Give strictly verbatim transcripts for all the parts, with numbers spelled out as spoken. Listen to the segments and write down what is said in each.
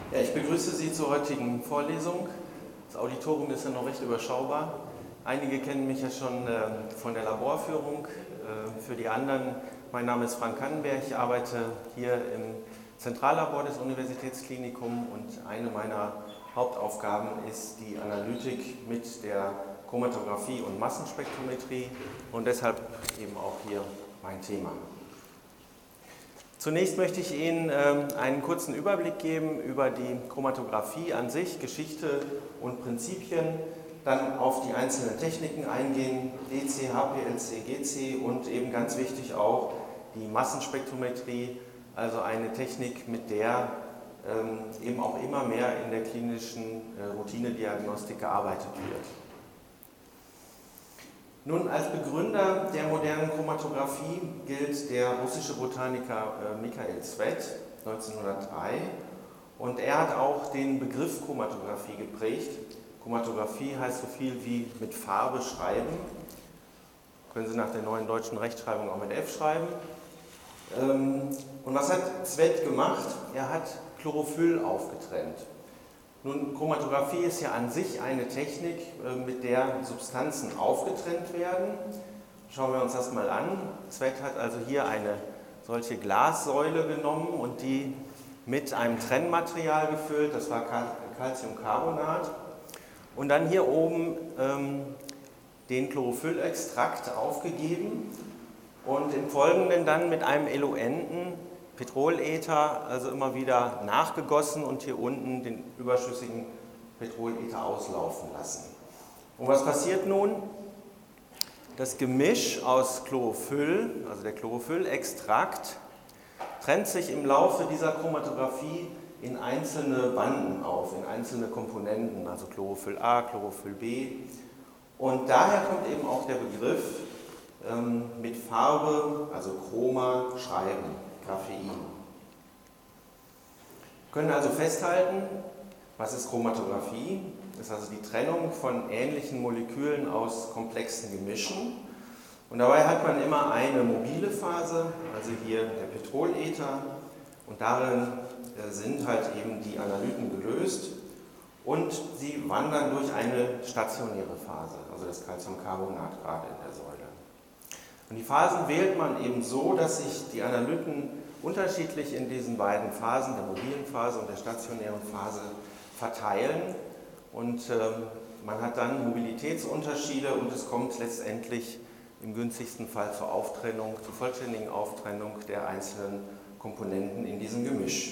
Ja, ich begrüße Sie zur heutigen Vorlesung. Das Auditorium ist ja noch recht überschaubar. Einige kennen mich ja schon äh, von der Laborführung. Äh, für die anderen, mein Name ist Frank Kannenberg, ich arbeite hier im Zentrallabor des Universitätsklinikums und eine meiner Hauptaufgaben ist die Analytik mit der Chromatographie und Massenspektrometrie und deshalb eben auch hier mein Thema. Zunächst möchte ich Ihnen ähm, einen kurzen Überblick geben über die Chromatographie an sich, Geschichte und Prinzipien, dann auf die einzelnen Techniken eingehen, D C, H P L C, G C und eben ganz wichtig auch die Massenspektrometrie, also eine Technik, mit der ähm, eben auch immer mehr in der klinischen äh, Routinediagnostik gearbeitet wird. Nun, als Begründer der modernen Chromatographie gilt der russische Botaniker Michael Tsvet neunzehnhundertdrei und er hat auch den Begriff Chromatographie geprägt. Chromatographie heißt so viel wie mit Farbe schreiben. Können Sie nach der neuen deutschen Rechtschreibung auch mit F schreiben. Und was hat Tsvet gemacht? Er hat Chlorophyll aufgetrennt. Nun, Chromatographie ist ja an sich eine Technik, mit der Substanzen aufgetrennt werden. Schauen wir uns das mal an. Tsvet hat also hier eine solche Glassäule genommen und die mit einem Trennmaterial gefüllt, das war Calciumcarbonat. Und dann hier oben ähm, den Chlorophyllextrakt aufgegeben und im Folgenden dann mit einem eluenten Petrolether, also immer wieder nachgegossen und hier unten den überschüssigen Petrolether auslaufen lassen. Und was passiert nun? Das Gemisch aus Chlorophyll, also der Chlorophyllextrakt, trennt sich im Laufe dieser Chromatographie in einzelne Banden auf, in einzelne Komponenten, also Chlorophyll A, Chlorophyll B. Und daher kommt eben auch der Begriff ähm, mit Farbe, also Chroma, schreiben. Graphein. Wir können also festhalten, was ist Chromatographie? Das ist also die Trennung von ähnlichen Molekülen aus komplexen Gemischen. Und dabei hat man immer eine mobile Phase, also hier der Petrolether, und darin sind halt eben die Analyten gelöst und sie wandern durch eine stationäre Phase, also das Calciumcarbonat gerade in der Säule. Und die Phasen wählt man eben so, dass sich die Analyten unterschiedlich in diesen beiden Phasen, der mobilen Phase und der stationären Phase, verteilen. Und ähm, man hat dann Mobilitätsunterschiede und es kommt letztendlich im günstigsten Fall zur Auftrennung, zur vollständigen Auftrennung der einzelnen Komponenten in diesem Gemisch.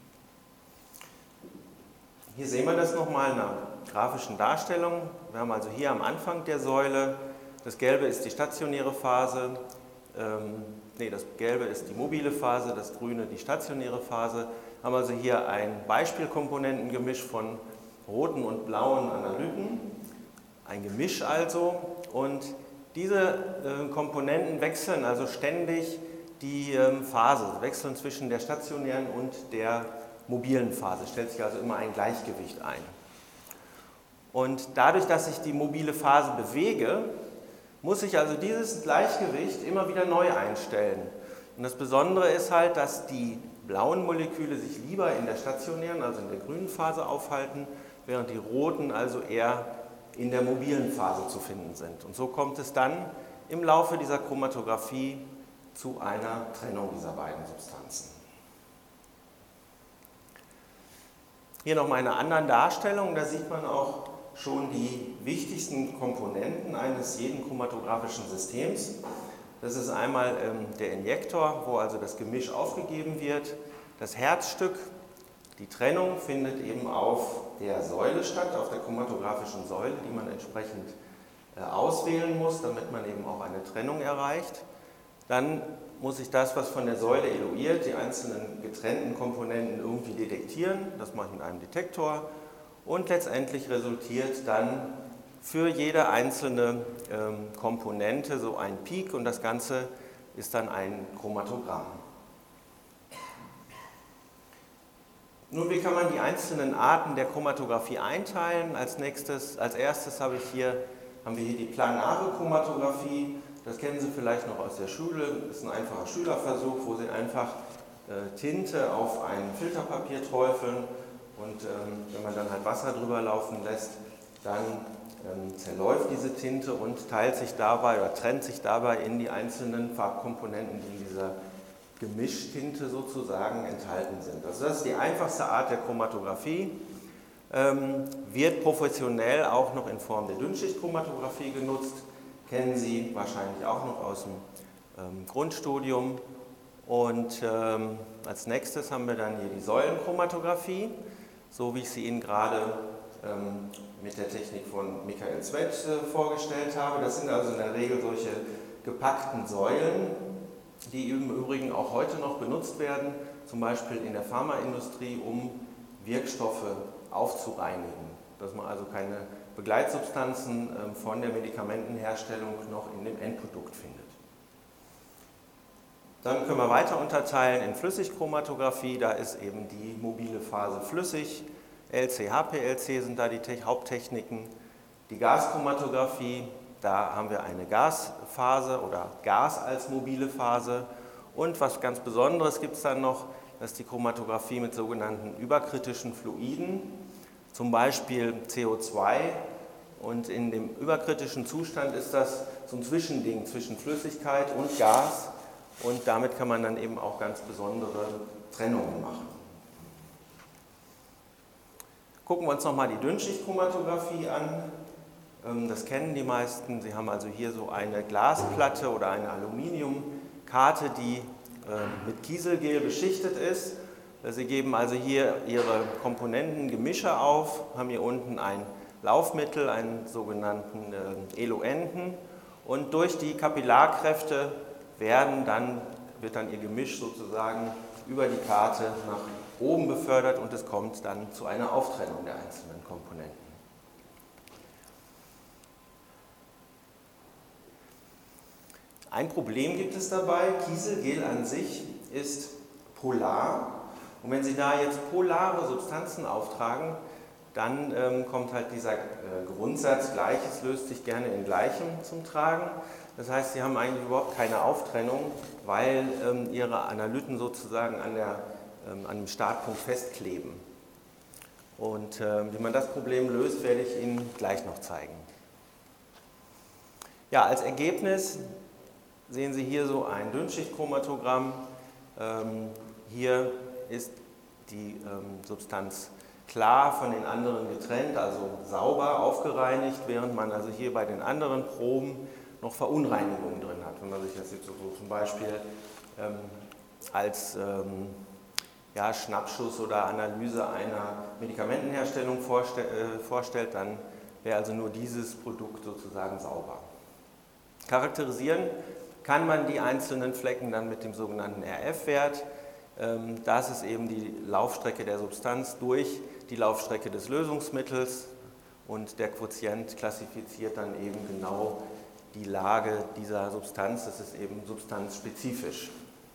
Hier sehen wir das nochmal in einer grafischen Darstellung. Wir haben also hier am Anfang der Säule, das Gelbe ist die stationäre Phase, ähm, nee, das Gelbe ist die mobile Phase, das Grüne die stationäre Phase. Wir haben also hier ein Beispielkomponentengemisch von roten und blauen Analyten, ein Gemisch also, und diese äh, Komponenten wechseln also ständig die ähm, Phase, wechseln zwischen der stationären und der mobilen Phase, stellt sich also immer ein Gleichgewicht ein. Und dadurch, dass ich die mobile Phase bewege, muss ich also dieses Gleichgewicht immer wieder neu einstellen. Und das Besondere ist halt, dass die blauen Moleküle sich lieber in der stationären, also in der grünen Phase aufhalten, während die roten also eher in der mobilen Phase zu finden sind. Und so kommt es dann im Laufe dieser Chromatographie zu einer Trennung dieser beiden Substanzen. Hier nochmal in einer anderen Darstellung, da sieht man auch schon die wichtigsten Komponenten eines jeden chromatografischen Systems. Das ist einmal ähm, der Injektor, wo also das Gemisch aufgegeben wird. Das Herzstück, die Trennung findet eben auf der Säule statt, auf der chromatografischen Säule, die man entsprechend äh, auswählen muss, damit man eben auch eine Trennung erreicht. Dann muss ich das, was von der Säule eluiert, die einzelnen getrennten Komponenten irgendwie detektieren. Das mache ich mit einem Detektor. Und letztendlich resultiert dann für jede einzelne ähm, Komponente so ein Peak und das Ganze ist dann ein Chromatogramm. Nun, wie kann man die einzelnen Arten der Chromatographie einteilen? Als nächstes, als erstes habe ich hier, haben wir hier die planare Chromatographie. Das kennen Sie vielleicht noch aus der Schule. Das ist ein einfacher Schülerversuch, wo Sie einfach äh, Tinte auf ein Filterpapier träufeln und ähm, wenn man dann halt Wasser drüber laufen lässt, dann ähm, zerläuft diese Tinte und teilt sich dabei oder trennt sich dabei in die einzelnen Farbkomponenten, die in dieser Gemischtinte sozusagen enthalten sind. Also das ist die einfachste Art der Chromatographie, ähm, wird professionell auch noch in Form der Dünnschichtchromatographie genutzt, kennen Sie wahrscheinlich auch noch aus dem ähm, Grundstudium. Und ähm, als nächstes haben wir dann hier die Säulenchromatographie, so wie ich sie Ihnen gerade ähm, mit der Technik von Michael Sweat äh, vorgestellt habe. Das sind also in der Regel solche gepackten Säulen, die im Übrigen auch heute noch benutzt werden, zum Beispiel in der Pharmaindustrie, um Wirkstoffe aufzureinigen, dass man also keine Begleitsubstanzen äh, von der Medikamentenherstellung noch in dem Endprodukt findet. Dann können wir weiter unterteilen in Flüssigchromatographie, da ist eben die mobile Phase flüssig, L C, H P L C sind da die Haupttechniken. Die Gaschromatographie, da haben wir eine Gasphase oder Gas als mobile Phase. Und was ganz Besonderes gibt es dann noch, das ist die Chromatographie mit sogenannten überkritischen Fluiden, zum Beispiel C O zwei. Und in dem überkritischen Zustand ist das so ein Zwischending zwischen Flüssigkeit und Gas. Und damit kann man dann eben auch ganz besondere Trennungen machen. Gucken wir uns nochmal die Dünnschichtchromatographie an. Das kennen die meisten. Sie haben also hier so eine Glasplatte oder eine Aluminiumkarte, die mit Kieselgel beschichtet ist. Sie geben also hier Ihre Komponentengemische auf, haben hier unten ein Laufmittel, einen sogenannten Eluenten. Und durch die Kapillarkräfte werden dann, wird dann Ihr Gemisch sozusagen über die Karte nach oben befördert und es kommt dann zu einer Auftrennung der einzelnen Komponenten. Ein Problem gibt es dabei, Kieselgel an sich ist polar und wenn Sie da jetzt polare Substanzen auftragen, dann ähm, kommt halt dieser äh, Grundsatz, Gleiches löst sich gerne in Gleichem zum Tragen. Das heißt, Sie haben eigentlich überhaupt keine Auftrennung, weil ähm, Ihre Analyten sozusagen an, der, ähm, an dem Startpunkt festkleben. Und äh, wie man das Problem löst, werde ich Ihnen gleich noch zeigen. Ja, als Ergebnis sehen Sie hier so ein Dünnschichtchromatogramm. Ähm, hier ist die ähm, Substanz klar von den anderen getrennt, also sauber aufgereinigt, während man also hier bei den anderen Proben noch Verunreinigungen drin hat. Wenn man sich das jetzt so zum Beispiel ähm, als ähm, ja, Schnappschuss oder Analyse einer Medikamentenherstellung vorstell, äh, vorstellt, dann wäre also nur dieses Produkt sozusagen sauber. Charakterisieren kann man die einzelnen Flecken dann mit dem sogenannten R F-Wert. Ähm, das ist eben die Laufstrecke der Substanz durch die Laufstrecke des Lösungsmittels und der Quotient klassifiziert dann eben genau die Lage dieser Substanz, das ist eben substanzspezifisch.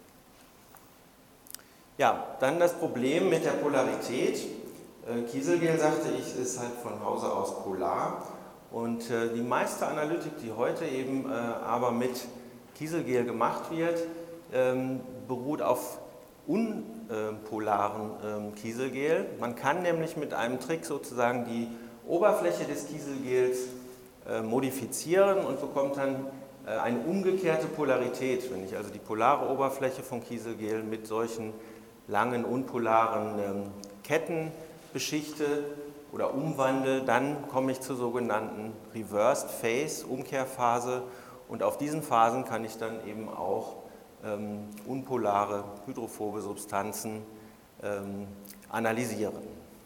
Ja, dann das Problem mit der Polarität. Kieselgel, sagte ich, ist halt von Hause aus polar und die meiste Analytik, die heute eben aber mit Kieselgel gemacht wird, beruht auf unpolaren Kieselgel. Man kann nämlich mit einem Trick sozusagen die Oberfläche des Kieselgels modifizieren und bekommt dann eine umgekehrte Polarität. Wenn ich also die polare Oberfläche von Kieselgel mit solchen langen unpolaren Ketten beschichte oder umwandle, dann komme ich zur sogenannten Reversed Phase, Umkehrphase, und auf diesen Phasen kann ich dann eben auch ähm, unpolare hydrophobe Substanzen ähm, analysieren.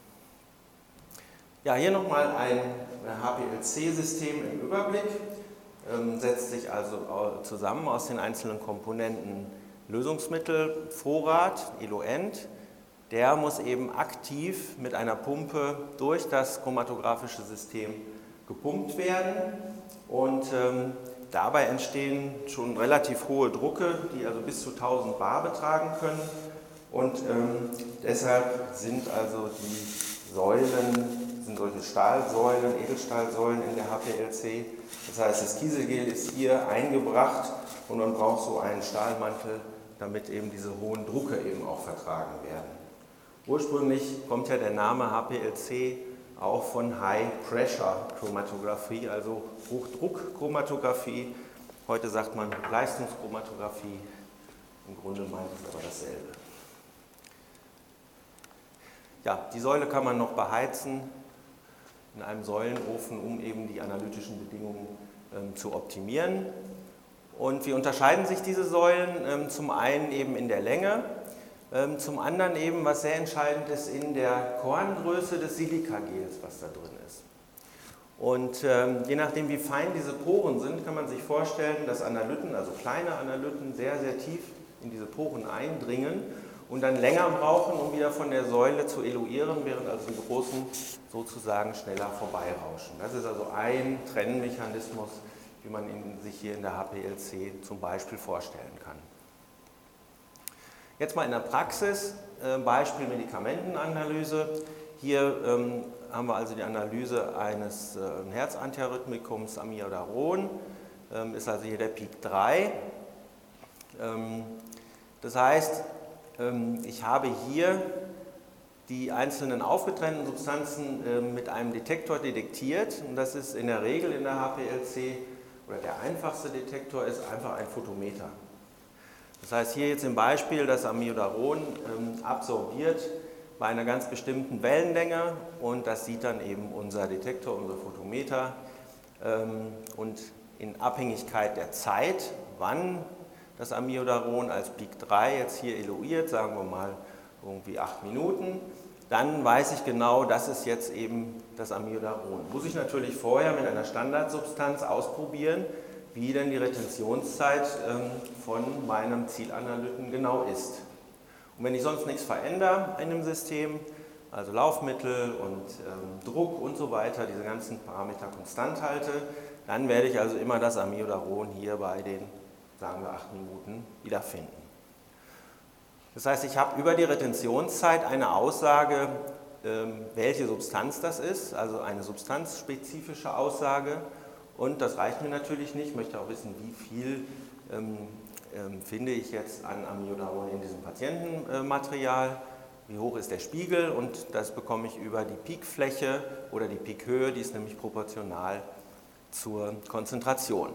Ja, hier nochmal ein H P L C-System im Überblick, ähm, setzt sich also zusammen aus den einzelnen Komponenten Lösungsmittel, Vorrat, Eluent. Der muss eben aktiv mit einer Pumpe durch das chromatographische System gepumpt werden und ähm, dabei entstehen schon relativ hohe Drucke, die also bis zu tausend Bar betragen können und ähm, deshalb sind also die Säulen, sind solche Stahlsäulen, Edelstahlsäulen in der H P L C. Das heißt, das Kieselgel ist hier eingebracht und man braucht so einen Stahlmantel, damit eben diese hohen Drucke eben auch vertragen werden. Ursprünglich kommt ja der Name H P L C auch von High Pressure Chromatographie, also Hochdruckchromatographie. Heute sagt man Leistungschromatographie, im Grunde meint es aber dasselbe. Ja, die Säule kann man noch beheizen in einem Säulenofen, um eben die analytischen Bedingungen ähm, zu optimieren. Und wie unterscheiden sich diese Säulen? Ähm, zum einen eben in der Länge, ähm, zum anderen eben, was sehr entscheidend ist, in der Korngröße des Silikagels, was da drin ist. Und ähm, je nachdem, wie fein diese Poren sind, kann man sich vorstellen, dass Analyten, also kleine Analyten, sehr, sehr tief in diese Poren eindringen und dann länger brauchen, um wieder von der Säule zu eluieren, während also die großen sozusagen schneller vorbeirauschen. Das ist also ein Trennmechanismus, wie man ihn sich hier in der H P L C zum Beispiel vorstellen kann. Jetzt mal in der Praxis, äh, Beispiel Medikamentenanalyse. Hier ähm, haben wir also die Analyse eines äh, Herzantiarrhythmikums Amiodaron, ähm, ist also hier der Peak drei. Ähm, das heißt, ähm, ich habe hier die einzelnen aufgetrennten Substanzen äh, mit einem Detektor detektiert und das ist in der Regel in der H P L C oder der einfachste Detektor ist einfach ein Photometer. Das heißt hier jetzt im Beispiel, das Amiodaron ähm, absorbiert bei einer ganz bestimmten Wellenlänge und das sieht dann eben unser Detektor, unser Photometer ähm, und in Abhängigkeit der Zeit, wann das Amiodaron als Peak drei jetzt hier eluiert, sagen wir mal irgendwie acht Minuten, dann weiß ich genau, das ist jetzt eben das Amiodaron. Muss ich natürlich vorher mit einer Standardsubstanz ausprobieren, wie denn die Retentionszeit ähm, von meinem Zielanalyten genau ist. Und wenn ich sonst nichts verändere in dem System, also Laufmittel und ähm, Druck und so weiter, diese ganzen Parameter konstant halte, dann werde ich also immer das Amiodaron hier bei den, sagen wir, acht Minuten wiederfinden. Das heißt, ich habe über die Retentionszeit eine Aussage, ähm, welche Substanz das ist, also eine substanzspezifische Aussage. Und das reicht mir natürlich nicht, ich möchte auch wissen, wie viel ähm, ähm, finde ich jetzt an Amiodaron in diesem Patientenmaterial, wie hoch ist der Spiegel und das bekomme ich über die Peakfläche oder die Peakhöhe, die ist nämlich proportional zur Konzentration.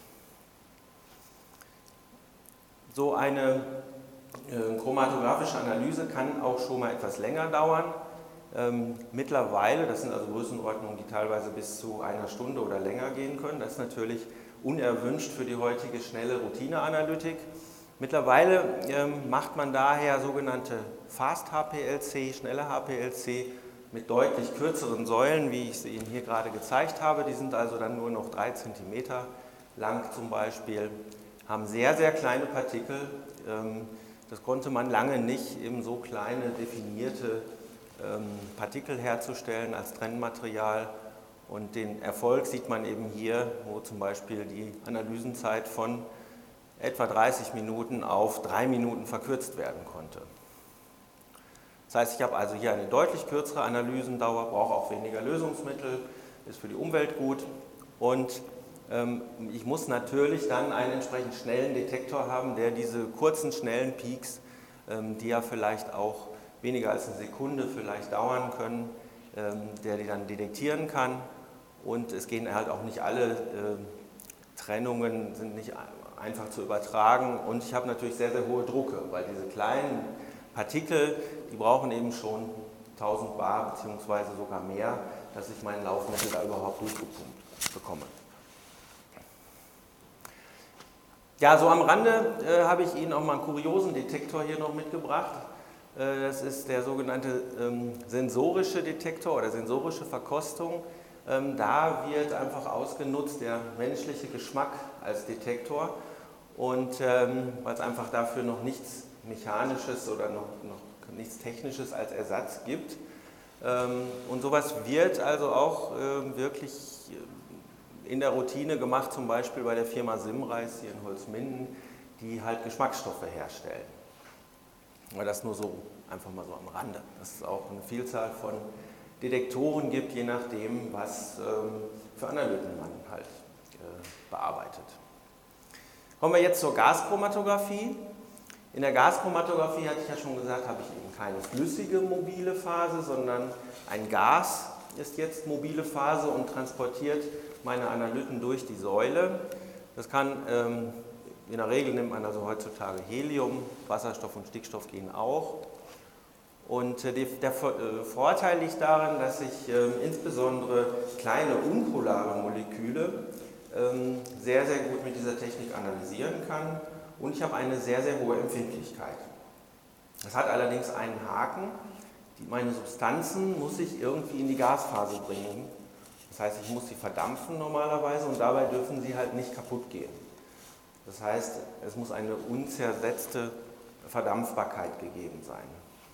So eine äh, chromatographische Analyse kann auch schon mal etwas länger dauern. Ähm, mittlerweile, das sind also Größenordnungen, die teilweise bis zu einer Stunde oder länger gehen können. Das ist natürlich unerwünscht für die heutige schnelle Routineanalytik. Mittlerweile ähm, macht man daher sogenannte Fast H P L C, schnelle H P L C mit deutlich kürzeren Säulen, wie ich sie Ihnen hier gerade gezeigt habe. Die sind also dann nur noch drei Zentimeter lang zum Beispiel, haben sehr, sehr kleine Partikel. Ähm, das konnte man lange nicht, eben so kleine definierte Partikel herzustellen als Trennmaterial und den Erfolg sieht man eben hier, wo zum Beispiel die Analysenzeit von etwa dreißig Minuten auf drei Minuten verkürzt werden konnte. Das heißt, ich habe also hier eine deutlich kürzere Analysendauer, brauche auch weniger Lösungsmittel, ist für die Umwelt gut und ähm, ich muss natürlich dann einen entsprechend schnellen Detektor haben, der diese kurzen, schnellen Peaks, ähm, die ja vielleicht auch weniger als eine Sekunde vielleicht dauern können, ähm, der die dann detektieren kann. Und es gehen halt auch nicht alle äh, Trennungen, sind nicht einfach zu übertragen. Und ich habe natürlich sehr, sehr hohe Drucke, weil diese kleinen Partikel, die brauchen eben schon tausend Bar beziehungsweise sogar mehr, dass ich mein Laufmittel da überhaupt durchgepumpt bekomme. Ja, so am Rande äh, habe ich Ihnen auch mal einen kuriosen Detektor hier noch mitgebracht. Das ist der sogenannte ähm, sensorische Detektor oder sensorische Verkostung. Ähm, da wird einfach ausgenutzt der menschliche Geschmack als Detektor und ähm, weil es einfach dafür noch nichts Mechanisches oder noch, noch nichts Technisches als Ersatz gibt. Ähm, und sowas wird also auch äh, wirklich in der Routine gemacht, zum Beispiel bei der Firma Simreis hier in Holzminden, die halt Geschmacksstoffe herstellen. Aber das nur so, einfach mal so am Rande, dass es auch eine Vielzahl von Detektoren gibt, je nachdem, was ähm, für Analyten man halt äh, bearbeitet. Kommen wir jetzt zur Gaschromatographie. In der Gaschromatographie, hatte ich ja schon gesagt, habe ich eben keine flüssige mobile Phase, sondern ein Gas ist jetzt mobile Phase und transportiert meine Analyten durch die Säule. Das kann, ähm, in der Regel nimmt man also heutzutage Helium, Wasserstoff und Stickstoff gehen auch. Und äh, die, der äh, Vorteil liegt darin, dass ich äh, insbesondere kleine unpolare Moleküle äh, sehr, sehr gut mit dieser Technik analysieren kann. Und ich habe eine sehr, sehr hohe Empfindlichkeit. Das hat allerdings einen Haken. Die, meine Substanzen muss ich irgendwie in die Gasphase bringen. Das heißt, ich muss sie verdampfen normalerweise und dabei dürfen sie halt nicht kaputt gehen. Das heißt, es muss eine unzersetzte Verdampfbarkeit gegeben sein.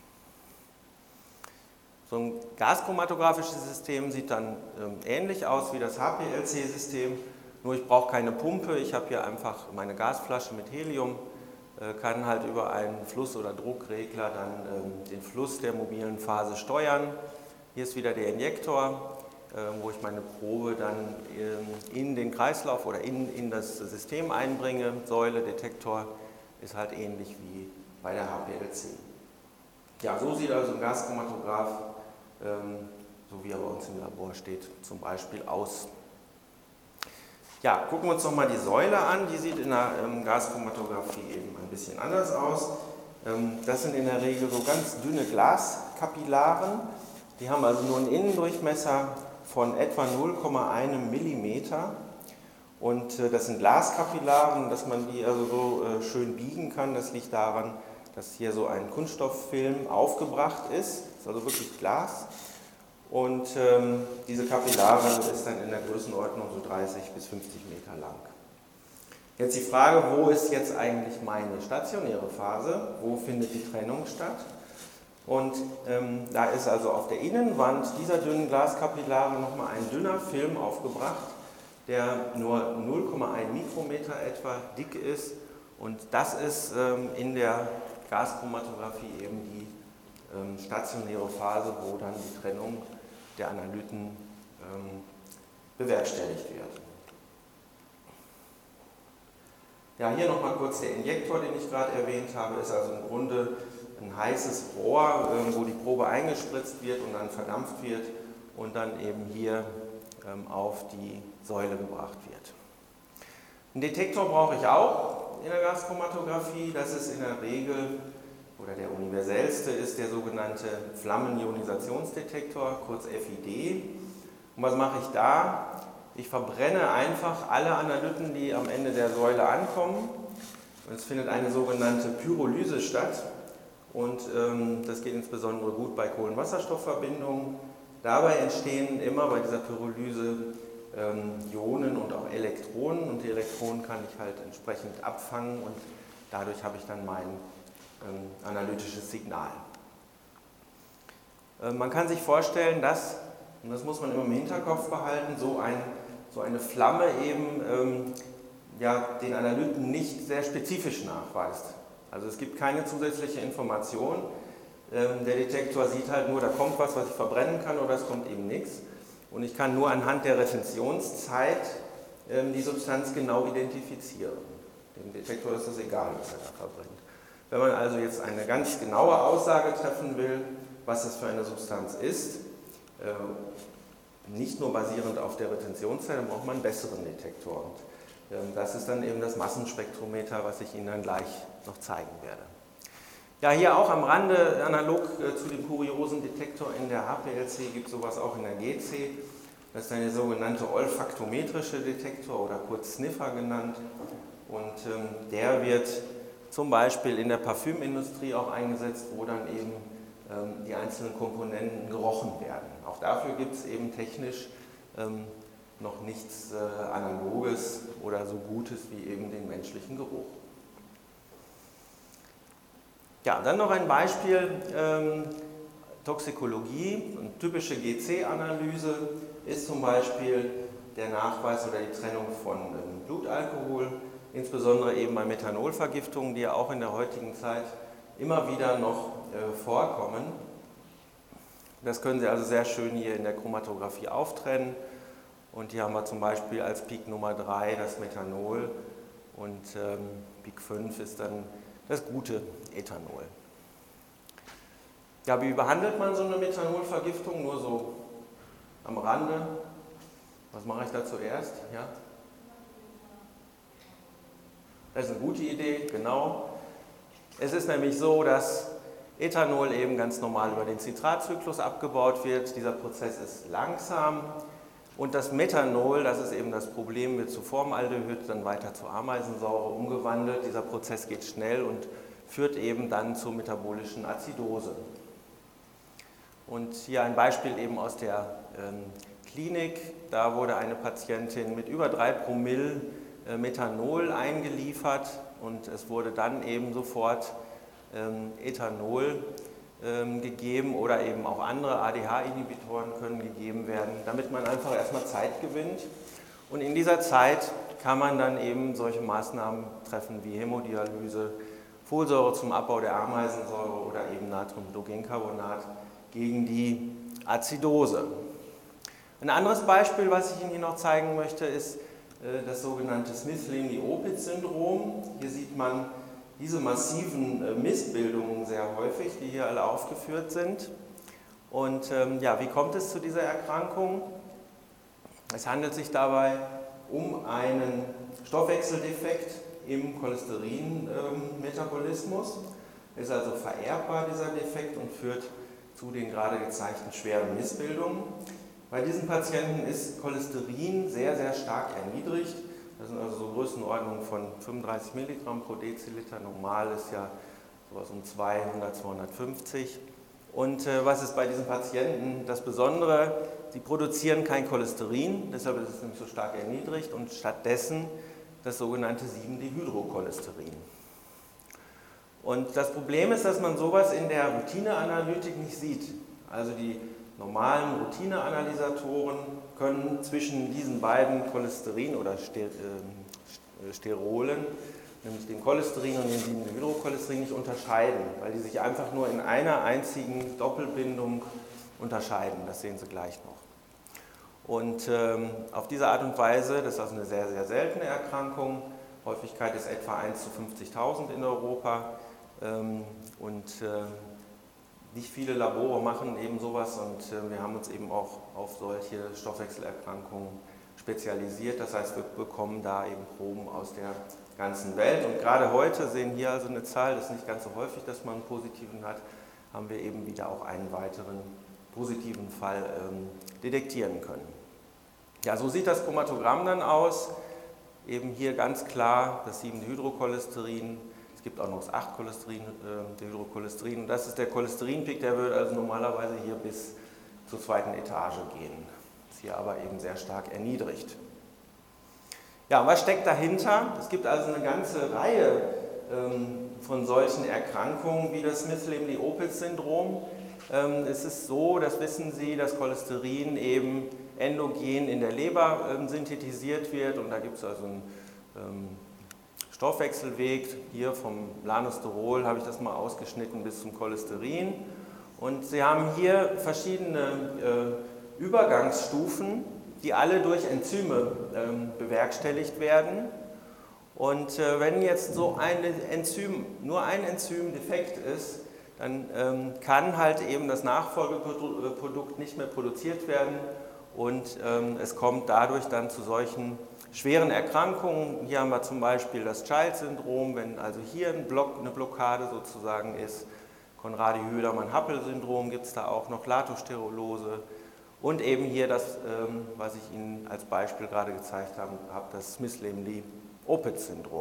So ein gaschromatographisches System sieht dann ähm, ähnlich aus wie das H P L C-System. Nur ich brauche keine Pumpe, ich habe hier einfach meine Gasflasche mit Helium, äh, kann halt über einen Fluss- oder Druckregler dann ähm, den Fluss der mobilen Phase steuern. Hier ist wieder der Injektor, äh, wo ich meine Probe dann ähm, in den Kreislauf oder in, in das System einbringe. Säule, Detektor ist halt ähnlich wie bei der H P L C. Ja, so sieht also ein Gaschromatograph, ähm, so wie er bei uns im Labor steht, zum Beispiel aus. Ja, gucken wir uns nochmal die Säule an, die sieht in der ähm, Gaschromatographie eben ein bisschen anders aus. Ähm, das sind in der Regel so ganz dünne Glaskapillaren, die haben also nur einen Innendurchmesser von etwa null Komma eins Millimeter und äh, das sind Glaskapillaren, dass man die also so äh, schön biegen kann, das liegt daran, dass hier so ein Kunststofffilm aufgebracht ist, das ist also wirklich Glas. Und ähm, diese Kapillare ist dann in der Größenordnung so dreißig bis fünfzig Meter lang. Jetzt die Frage, wo ist jetzt eigentlich meine stationäre Phase? Wo findet die Trennung statt? Und ähm, da ist also auf der Innenwand dieser dünnen Glaskapillare nochmal ein dünner Film aufgebracht, der nur null Komma eins Mikrometer etwa dick ist. Und das ist ähm, in der Gaschromatographie eben die ähm, stationäre Phase, wo dann die Trennung der Analyten ähm, bewerkstelligt wird. Ja, hier nochmal kurz der Injektor, den ich gerade erwähnt habe, ist also im Grunde ein heißes Rohr, ähm, wo die Probe eingespritzt wird und dann verdampft wird und dann eben hier ähm, auf die Säule gebracht wird. Einen Detektor brauche ich auch in der Gaschromatographie, das ist in der Regel oder der universellste ist der sogenannte Flammenionisationsdetektor, kurz F I D. Und was mache ich da? Ich verbrenne einfach alle Analyten, die am Ende der Säule ankommen. Und es findet eine sogenannte Pyrolyse statt. Und ähm, das geht insbesondere gut bei Kohlenwasserstoffverbindungen. Dabei entstehen immer bei dieser Pyrolyse ähm, Ionen und auch Elektronen. Und die Elektronen kann ich halt entsprechend abfangen und dadurch habe ich dann mein ähm, analytisches Signal. Äh, man kann sich vorstellen, dass, und das muss man immer im Hinterkopf behalten, so, ein, so eine Flamme eben ähm, ja, den Analyten nicht sehr spezifisch nachweist. Also es gibt keine zusätzliche Information. Ähm, der Detektor sieht halt nur, da kommt was, was ich verbrennen kann oder es kommt eben nichts. Und ich kann nur anhand der Retentionszeit ähm, die Substanz genau identifizieren. Dem Detektor ist es egal, was er da verbrennt. Wenn man also jetzt eine ganz genaue Aussage treffen will, was das für eine Substanz ist, äh, nicht nur basierend auf der Retentionszeit, dann braucht man einen besseren Detektor. Und äh, das ist dann eben das Massenspektrometer, was ich Ihnen dann gleich noch zeigen werde. Ja, hier auch am Rande, analog äh, zu dem kuriosen Detektor in der H P L C, gibt es sowas auch in der G C. Das ist der sogenannte olfaktometrische Detektor oder kurz Sniffer genannt. Und ähm, der wird zum Beispiel in der Parfümindustrie auch eingesetzt, wo dann eben ähm, die einzelnen Komponenten gerochen werden. Auch dafür gibt es eben technisch ähm, noch nichts äh, Analoges oder so Gutes wie eben den menschlichen Geruch. Ja, dann noch ein Beispiel, ähm, Toxikologie. Eine typische G C-Analyse ist zum Beispiel der Nachweis oder die Trennung von ähm, Blutalkohol, insbesondere eben bei Methanolvergiftungen, die ja auch in der heutigen Zeit immer wieder noch äh, vorkommen. Das können Sie also sehr schön hier in der Chromatographie auftrennen. Und hier haben wir zum Beispiel als Peak Nummer drei das Methanol und ähm, Peak fünf ist dann das gute Ethanol. Ja, wie behandelt man so eine Methanolvergiftung? Nur so am Rande. Was mache ich da zuerst? Ja? Das ist eine gute Idee, genau. Es ist nämlich so, dass Ethanol eben ganz normal über den Zitratzyklus abgebaut wird. Dieser Prozess ist langsam. Und das Methanol, das ist eben das Problem, wird zu Formaldehyd, dann weiter zu Ameisensäure umgewandelt. Dieser Prozess geht schnell und führt eben dann zur metabolischen Azidose. Und hier ein Beispiel eben aus der ähm, Klinik. Da wurde eine Patientin mit über drei Promille äh, Methanol eingeliefert und es wurde dann eben sofort ähm, Ethanol ähm, gegeben oder eben auch andere A D H-Inhibitoren können gegeben werden, damit man einfach erstmal Zeit gewinnt. Und in dieser Zeit kann man dann eben solche Maßnahmen treffen wie Hämodialyse, Folsäure zum Abbau der Ameisensäure oder eben Natriumhydrogencarbonat gegen die Azidose. Ein anderes Beispiel, was ich Ihnen hier noch zeigen möchte, ist äh, das sogenannte Smith-Lemli-Opitz-Syndrom. Hier sieht man diese massiven äh, Missbildungen sehr häufig, die hier alle aufgeführt sind. Und ähm, ja, wie kommt es zu dieser Erkrankung? Es handelt sich dabei um einen Stoffwechseldefekt im Cholesterin-Metabolismus. Es ist also vererbbar, dieser Defekt, und führt zu den gerade gezeigten schweren Missbildungen. Bei diesen Patienten ist Cholesterin sehr, sehr stark erniedrigt. Das sind also so Größenordnungen von fünfunddreißig Milligramm pro Deziliter. Normal ist ja sowas um zweihundert, zweihundertfünfzig. Und äh, was ist bei diesen Patienten das Besondere? Sie produzieren kein Cholesterin, deshalb ist es nämlich so stark erniedrigt, und stattdessen das sogenannte sieben Dehydrocholesterin. Und das Problem ist, dass man sowas in der Routineanalytik nicht sieht. Also die normalen Routineanalysatoren können zwischen diesen beiden Cholesterin oder Sterolen, nämlich dem Cholesterin und dem sieben Dehydrocholesterin, nicht unterscheiden, weil die sich einfach nur in einer einzigen Doppelbindung unterscheiden. Das sehen Sie gleich noch. Und ähm, auf diese Art und Weise, das ist also eine sehr, sehr seltene Erkrankung, Häufigkeit ist etwa eins zu fünfzigtausend in Europa, ähm, und äh, nicht viele Labore machen eben sowas, und äh, wir haben uns eben auch auf solche Stoffwechselerkrankungen spezialisiert. Das heißt, wir bekommen da eben Proben aus der ganzen Welt. Und gerade heute sehen hier also eine Zahl, das ist nicht ganz so häufig, dass man einen positiven hat, haben wir eben wieder auch einen weiteren positiven Fall ähm, detektieren können. Ja, so sieht das Chromatogramm dann aus. Eben hier ganz klar das sieben Dehydrocholesterin. Es gibt auch noch das acht Cholesterin, äh, Dehydrocholesterin. Und das ist der Cholesterinpeak, der würde also normalerweise hier bis zur zweiten Etage gehen. Ist hier aber eben sehr stark erniedrigt. Ja, und was steckt dahinter? Es gibt also eine ganze Reihe ähm, von solchen Erkrankungen wie das Smith-Lemli-Opitz-Syndrom. Ähm, es ist so, das wissen Sie, dass Cholesterin eben endogen in der Leber ähm, synthetisiert wird, und da gibt es also einen ähm, Stoffwechselweg. Hier vom Lanosterol habe ich das mal ausgeschnitten bis zum Cholesterin. Und Sie haben hier verschiedene äh, Übergangsstufen, die alle durch Enzyme ähm, bewerkstelligt werden. Und äh, wenn jetzt so ein Enzym, nur ein Enzym defekt ist, dann ähm, kann halt eben das Nachfolgeprodukt nicht mehr produziert werden, und ähm, es kommt dadurch dann zu solchen schweren Erkrankungen. Hier haben wir zum Beispiel das Child-Syndrom, wenn also hier ein Block, eine Blockade sozusagen ist. Conradi-Hüdermann-Happel-Syndrom gibt es da auch noch, Lathosterolose, und eben hier das, ähm, was ich Ihnen als Beispiel gerade gezeigt habe, das Smith-Lemli-Opitz-Syndrom.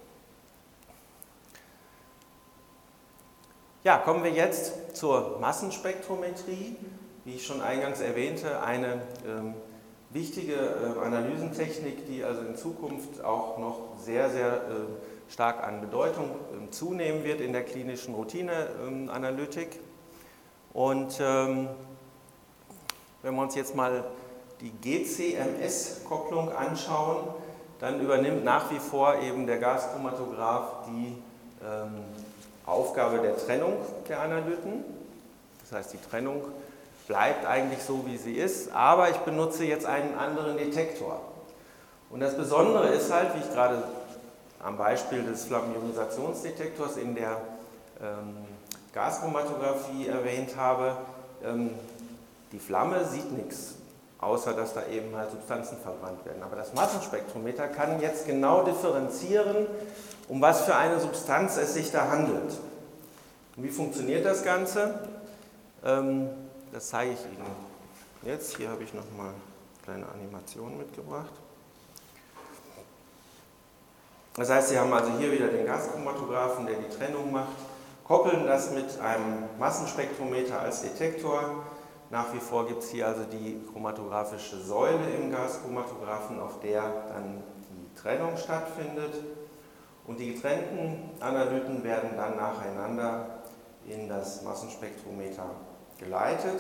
Ja, kommen wir jetzt zur Massenspektrometrie. Wie ich schon eingangs erwähnte, eine ähm, wichtige äh, Analysentechnik, die also in Zukunft auch noch sehr, sehr äh, stark an Bedeutung äh, zunehmen wird in der klinischen Routineanalytik. Ähm, Und ähm, wenn wir uns jetzt mal die G C M S-Kopplung anschauen, dann übernimmt nach wie vor eben der Gaschromatograph die ähm, Aufgabe der Trennung der Analyten. Das heißt, die Trennung bleibt eigentlich so, wie sie ist, aber ich benutze jetzt einen anderen Detektor. Und das Besondere ist halt, wie ich gerade am Beispiel des Flammenionisationsdetektors in der ähm, Gaschromatographie erwähnt habe, ähm, die Flamme sieht nichts, außer dass da eben halt Substanzen verbrannt werden. Aber das Massenspektrometer kann jetzt genau differenzieren, um was für eine Substanz es sich da handelt. Und wie funktioniert das Ganze? Ähm, das zeige ich Ihnen jetzt. Hier habe ich nochmal eine kleine Animation mitgebracht. Das heißt, Sie haben also hier wieder den Gaschromatographen, der die Trennung macht, koppeln das mit einem Massenspektrometer als Detektor. Nach wie vor gibt es hier also die chromatographische Säule im Gaschromatographen, auf der dann die Trennung stattfindet. Und die getrennten Analyten werden dann nacheinander in das Massenspektrometer geleitet.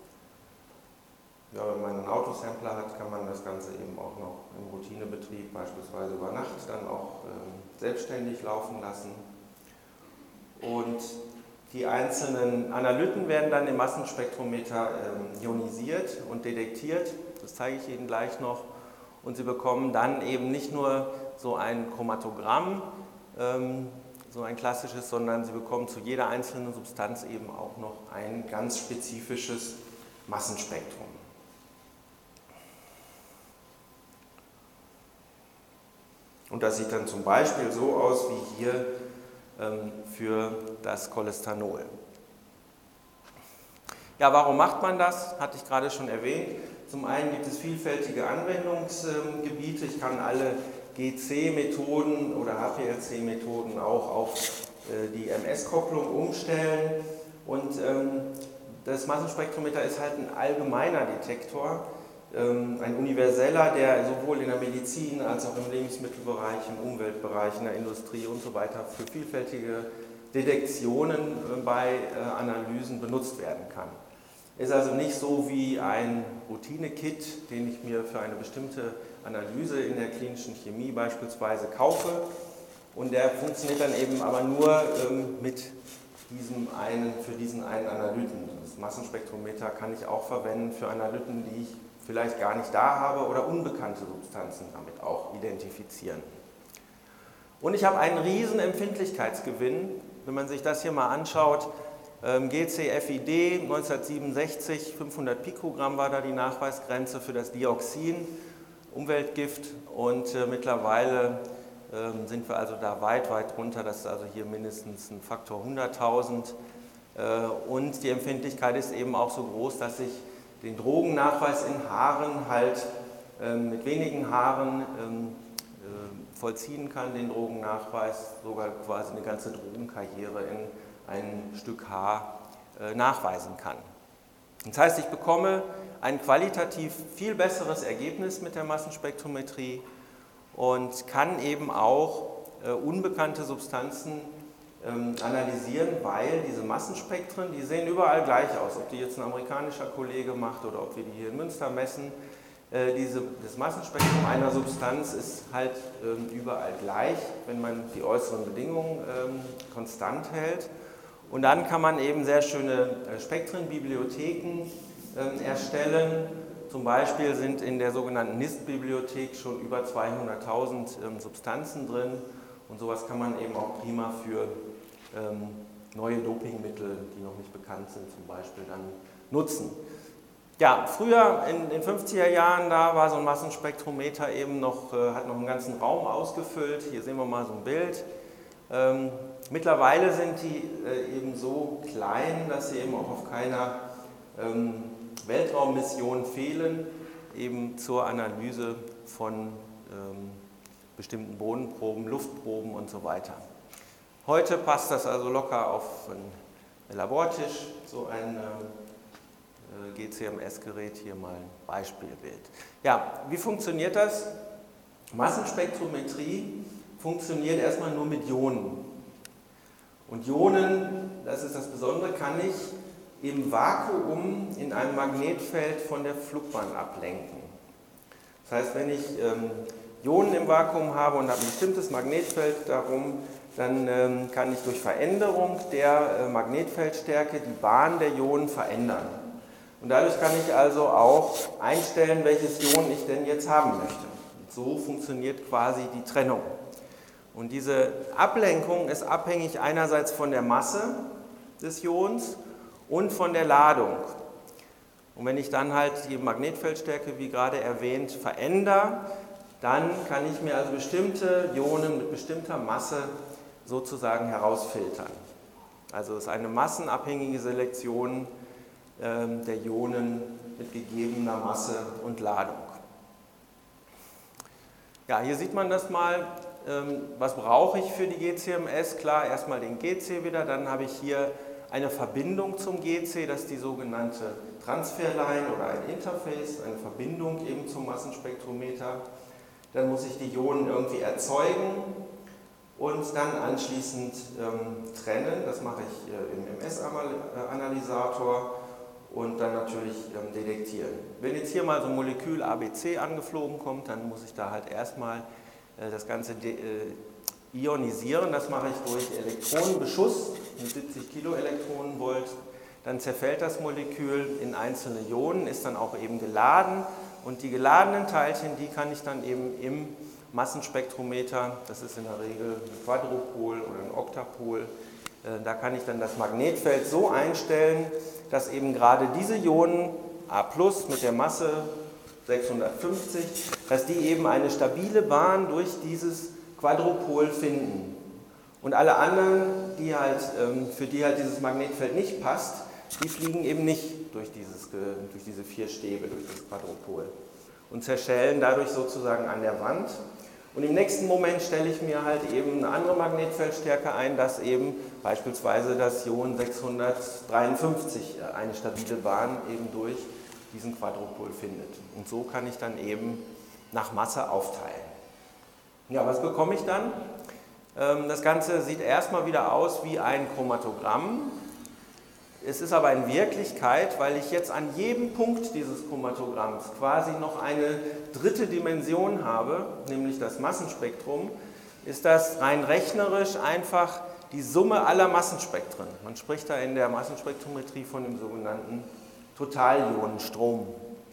Ja, wenn man einen Autosampler hat, kann man das Ganze eben auch noch im Routinebetrieb, beispielsweise über Nacht, dann auch äh, selbstständig laufen lassen. Und die einzelnen Analyten werden dann im Massenspektrometer ähm, ionisiert und detektiert. Das zeige ich Ihnen gleich noch. Und Sie bekommen dann eben nicht nur so ein Chromatogramm, ähm, so ein klassisches, sondern Sie bekommen zu jeder einzelnen Substanz eben auch noch ein ganz spezifisches Massenspektrum. Und das sieht dann zum Beispiel so aus wie hier ähm, für das Cholestanol. Ja, warum macht man das? Hatte ich gerade schon erwähnt. Zum einen gibt es vielfältige Anwendungsgebiete. Ich kann alle G C-Methoden oder H P L C-Methoden auch auf äh, die M S-Kopplung umstellen. Und ähm, das Massenspektrometer ist halt ein allgemeiner Detektor. Ein universeller, der sowohl in der Medizin als auch im Lebensmittelbereich, im Umweltbereich, in der Industrie und so weiter für vielfältige Detektionen bei Analysen benutzt werden kann. Ist also nicht so wie ein Routine-Kit, den ich mir für eine bestimmte Analyse in der klinischen Chemie beispielsweise kaufe, und der funktioniert dann eben aber nur mit diesem einen, für diesen einen Analyten. Das Massenspektrometer kann ich auch verwenden für Analyten, die ich vielleicht gar nicht da habe, oder unbekannte Substanzen damit auch identifizieren. Und ich habe einen riesen Empfindlichkeitsgewinn, wenn man sich das hier mal anschaut. G C F I D neunzehnhundertsiebenundsechzig, fünfhundert Pikrogramm war da die Nachweisgrenze für das Dioxin, Umweltgift, und äh, mittlerweile äh, sind wir also da weit, weit runter. Das ist also hier mindestens ein Faktor hunderttausend, äh, und die Empfindlichkeit ist eben auch so groß, dass ich den Drogennachweis in Haaren halt ähm, mit wenigen Haaren ähm, äh, vollziehen kann, den Drogennachweis, sogar quasi eine ganze Drogenkarriere in ein Stück Haar äh, nachweisen kann. Das heißt, ich bekomme ein qualitativ viel besseres Ergebnis mit der Massenspektrometrie und kann eben auch äh, unbekannte Substanzen analysieren, weil diese Massenspektren, die sehen überall gleich aus, ob die jetzt ein amerikanischer Kollege macht oder ob wir die hier in Münster messen. Äh, diese, das Massenspektrum einer Substanz ist halt ähm, überall gleich, wenn man die äußeren Bedingungen ähm, konstant hält. Und dann kann man eben sehr schöne äh, Spektrenbibliotheken ähm, erstellen. Zum Beispiel sind in der sogenannten NIST-Bibliothek schon über zweihunderttausend ähm, Substanzen drin. Und sowas kann man eben auch prima für ähm, neue Dopingmittel, die noch nicht bekannt sind, zum Beispiel dann nutzen. Ja, früher in den fünfziger Jahren, da war so ein Massenspektrometer eben noch, äh, hat noch einen ganzen Raum ausgefüllt. Hier sehen wir mal so ein Bild. Ähm, mittlerweile sind die äh, eben so klein, dass sie eben auch auf keiner ähm, Weltraummission fehlen, eben zur Analyse von ähm, bestimmten Bodenproben, Luftproben und so weiter. Heute passt das also locker auf einen Labortisch, so ein äh, G C M S-Gerät, hier mal ein Beispielbild. Ja, wie funktioniert das? Massenspektrometrie funktioniert erstmal nur mit Ionen. Und Ionen, das ist das Besondere, kann ich im Vakuum in einem Magnetfeld von der Flugbahn ablenken. Das heißt, wenn ich ähm, Ionen im Vakuum habe und habe ein bestimmtes Magnetfeld darum, dann ähm, kann ich durch Veränderung der äh, Magnetfeldstärke die Bahn der Ionen verändern. Und dadurch kann ich also auch einstellen, welches Ion ich denn jetzt haben möchte. Und so funktioniert quasi die Trennung. Und diese Ablenkung ist abhängig einerseits von der Masse des Ions und von der Ladung. Und wenn ich dann halt die Magnetfeldstärke, wie gerade erwähnt, verändere, dann kann ich mir also bestimmte Ionen mit bestimmter Masse sozusagen herausfiltern. Also es ist eine massenabhängige Selektion ähm, der Ionen mit gegebener Masse und Ladung. Ja, hier sieht man das mal. Ähm, was brauche ich für die G C M S? Klar, erstmal den G C wieder, dann habe ich hier eine Verbindung zum G C, das ist die sogenannte Transferline oder ein Interface, eine Verbindung eben zum Massenspektrometer. Dann muss ich die Ionen irgendwie erzeugen und dann anschließend ähm, trennen. Das mache ich äh, im M S-Analysator und dann natürlich ähm, detektieren. Wenn jetzt hier mal so ein Molekül A B C angeflogen kommt, dann muss ich da halt erstmal äh, das Ganze de äh, ionisieren. Das mache ich durch Elektronenbeschuss mit siebzig Kiloelektronenvolt. Dann zerfällt das Molekül in einzelne Ionen, ist dann auch eben geladen. Und die geladenen Teilchen, die kann ich dann eben im Massenspektrometer, das ist in der Regel ein Quadrupol oder ein Oktapol, äh, da kann ich dann das Magnetfeld so einstellen, dass eben gerade diese Ionen A plus mit der Masse sechshundertfünfzig, dass die eben eine stabile Bahn durch dieses Quadrupol finden. Und alle anderen, die halt, ähm, für die halt dieses Magnetfeld nicht passt, die fliegen eben nicht durch, dieses, durch diese vier Stäbe, durch das Quadrupol und zerschellen dadurch sozusagen an der Wand. Und im nächsten Moment stelle ich mir halt eben eine andere Magnetfeldstärke ein, dass eben beispielsweise das Ion sechshundertdreiundfünfzig eine stabile Bahn eben durch diesen Quadrupol findet. Und so kann ich dann eben nach Masse aufteilen. Ja, was bekomme ich dann? Das Ganze sieht erstmal wieder aus wie ein Chromatogramm. Es ist aber in Wirklichkeit, weil ich jetzt an jedem Punkt dieses Chromatogramms quasi noch eine dritte Dimension habe, nämlich das Massenspektrum, ist das rein rechnerisch einfach die Summe aller Massenspektren. Man spricht da in der Massenspektrometrie von dem sogenannten Totalionenstrom.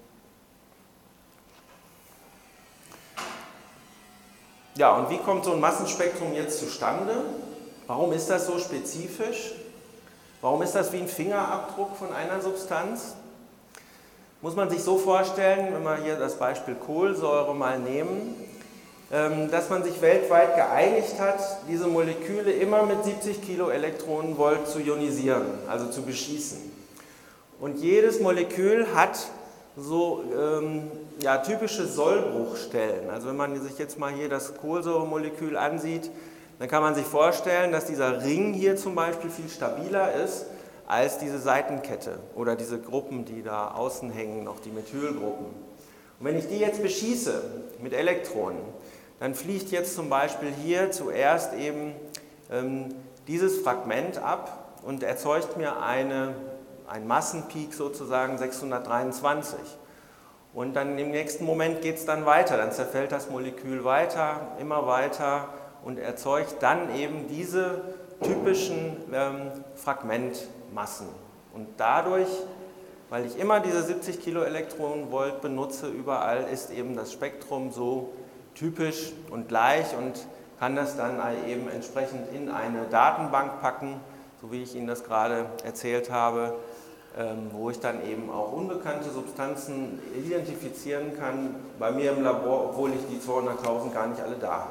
Ja, und wie kommt so ein Massenspektrum jetzt zustande? Warum ist das so spezifisch? Warum ist das wie ein Fingerabdruck von einer Substanz? Muss man sich so vorstellen, wenn wir hier das Beispiel Kohlsäure mal nehmen, dass man sich weltweit geeinigt hat, diese Moleküle immer mit siebzig Kiloelektronenvolt zu ionisieren, also zu beschießen. Und jedes Molekül hat so ähm, ja, typische Sollbruchstellen. Also wenn man sich jetzt mal hier das Kohlsäuremolekül ansieht, dann kann man sich vorstellen, dass dieser Ring hier zum Beispiel viel stabiler ist als diese Seitenkette oder diese Gruppen, die da außen hängen, noch die Methylgruppen. Und wenn ich die jetzt beschieße mit Elektronen, dann fliegt jetzt zum Beispiel hier zuerst eben ähm, dieses Fragment ab und erzeugt mir eine, einen Massenpeak sozusagen sechshundertdreiundzwanzig. Und dann im nächsten Moment geht es dann weiter, dann zerfällt das Molekül weiter, immer weiter und erzeugt dann eben diese typischen ähm, Fragmentmassen. Und dadurch, weil ich immer diese siebzig Kiloelektronenvolt benutze überall, ist eben das Spektrum so typisch und gleich und kann das dann eben entsprechend in eine Datenbank packen, so wie ich Ihnen das gerade erzählt habe, ähm, wo ich dann eben auch unbekannte Substanzen identifizieren kann, bei mir im Labor, obwohl ich die zweihunderttausend gar nicht alle da habe.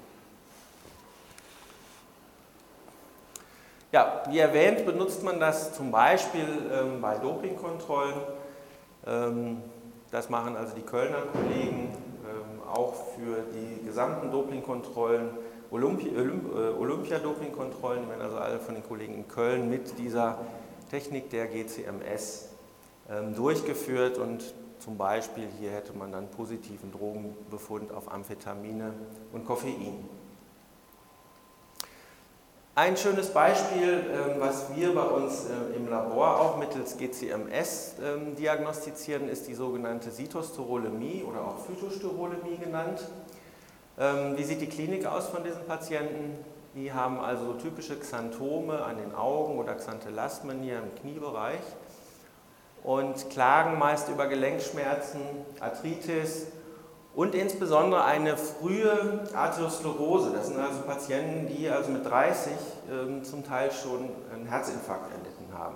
Ja, wie erwähnt, benutzt man das zum Beispiel ähm, bei Dopingkontrollen. Ähm, das machen also die Kölner Kollegen ähm, auch für die gesamten Dopingkontrollen, Olympi Olymp äh, Olympiadopingkontrollen, die werden also alle von den Kollegen in Köln mit dieser Technik der G C M S ähm, durchgeführt und zum Beispiel hier hätte man dann positiven Drogenbefund auf Amphetamine und Koffein. Ein schönes Beispiel, was wir bei uns im Labor auch mittels G C M S diagnostizieren, ist die sogenannte Cytosterolemie oder auch Phytosterolemie genannt. Wie sieht die Klinik aus von diesen Patienten? Die haben also typische Xanthome an den Augen oder Xanthelasmen hier im Kniebereich und klagen meist über Gelenkschmerzen, Arthritis und insbesondere eine frühe Arteriosklerose. Das sind also Patienten, die also mit dreißig ähm, zum Teil schon einen Herzinfarkt erlitten haben.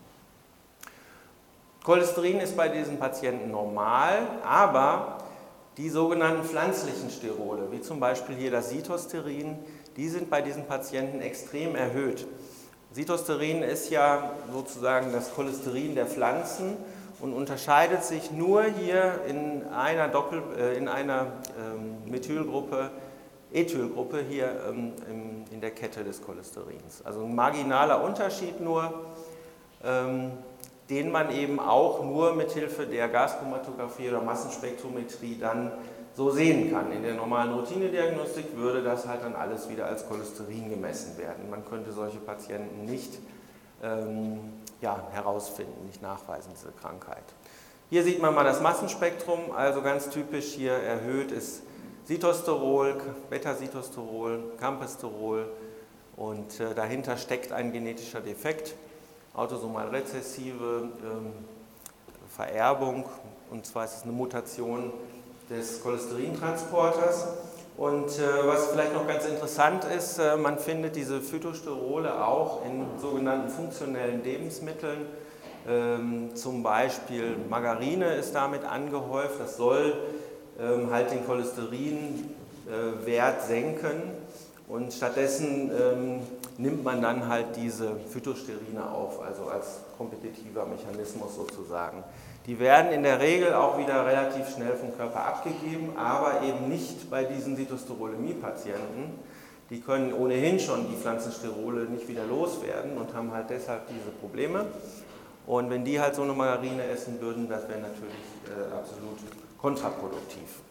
Cholesterin ist bei diesen Patienten normal, aber die sogenannten pflanzlichen Sterole, wie zum Beispiel hier das Sitosterin, die sind bei diesen Patienten extrem erhöht. Sitosterin ist ja sozusagen das Cholesterin der Pflanzen und unterscheidet sich nur hier in einer, Doppel, äh, in einer ähm, Methylgruppe, Ethylgruppe hier ähm, im, in der Kette des Cholesterins. Also ein marginaler Unterschied nur, ähm, den man eben auch nur mit Hilfe der Gaschromatographie oder Massenspektrometrie dann so sehen kann. In der normalen Routinediagnostik würde das halt dann alles wieder als Cholesterin gemessen werden. Man könnte solche Patienten nicht ähm, ja, herausfinden, nicht nachweisen, diese Krankheit. Hier sieht man mal das Massenspektrum, also ganz typisch hier erhöht ist Sitosterol, Beta-Sitosterol, Campesterol und äh, dahinter steckt ein genetischer Defekt, autosomal rezessive ähm, Vererbung, und zwar ist es eine Mutation des Cholesterintransporters. Und äh, was vielleicht noch ganz interessant ist, äh, man findet diese Phytosterole auch in sogenannten funktionellen Lebensmitteln. Ähm, zum Beispiel Margarine ist damit angehäuft. Das soll ähm, halt den Cholesterinwert äh, senken. Und stattdessen ähm, nimmt man dann halt diese Phytosterine auf, also als kompetitiver Mechanismus sozusagen. Die werden in der Regel auch wieder relativ schnell vom Körper abgegeben, aber eben nicht bei diesen Sitosterolemie-Patienten. Die können ohnehin schon die Pflanzensterole nicht wieder loswerden und haben halt deshalb diese Probleme. Und wenn die halt so eine Margarine essen würden, das wäre natürlich äh, absolut kontraproduktiv.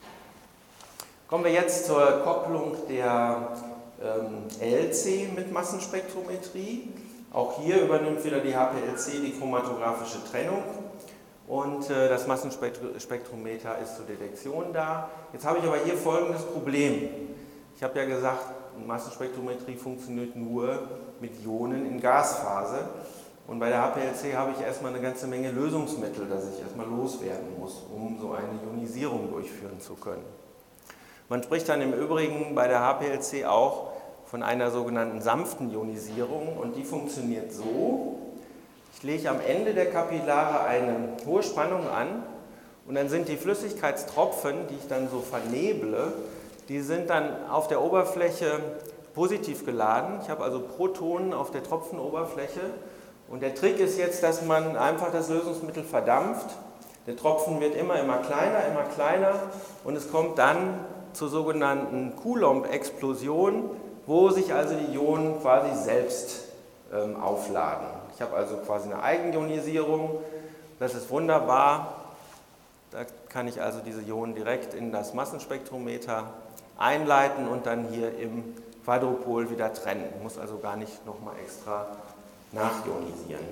Kommen wir jetzt zur Kopplung der ähm, L C mit Massenspektrometrie. Auch hier übernimmt wieder die H P L C die chromatographische Trennung. Und äh, das Massenspektrometer ist zur Detektion da. Jetzt habe ich aber hier folgendes Problem. Ich habe ja gesagt, Massenspektrometrie funktioniert nur mit Ionen in Gasphase. Und bei der H P L C habe ich erstmal eine ganze Menge Lösungsmittel, das ich erstmal loswerden muss, um so eine Ionisierung durchführen zu können. Man spricht dann im Übrigen bei der H P L C auch von einer sogenannten sanften Ionisierung und die funktioniert so. Ich lege am Ende der Kapillare eine hohe Spannung an und dann sind die Flüssigkeitstropfen, die ich dann so verneble, die sind dann auf der Oberfläche positiv geladen. Ich habe also Protonen auf der Tropfenoberfläche und der Trick ist jetzt, dass man einfach das Lösungsmittel verdampft. Der Tropfen wird immer, immer kleiner, immer kleiner und es kommt dann zur sogenannten Coulomb-Explosion, wo sich also die Ionen quasi selbst ähm, aufladen. Ich habe also quasi eine Eigenionisierung, das ist wunderbar. Da kann ich also diese Ionen direkt in das Massenspektrometer einleiten und dann hier im Quadrupol wieder trennen. Ich muss also gar nicht nochmal extra nachionisieren.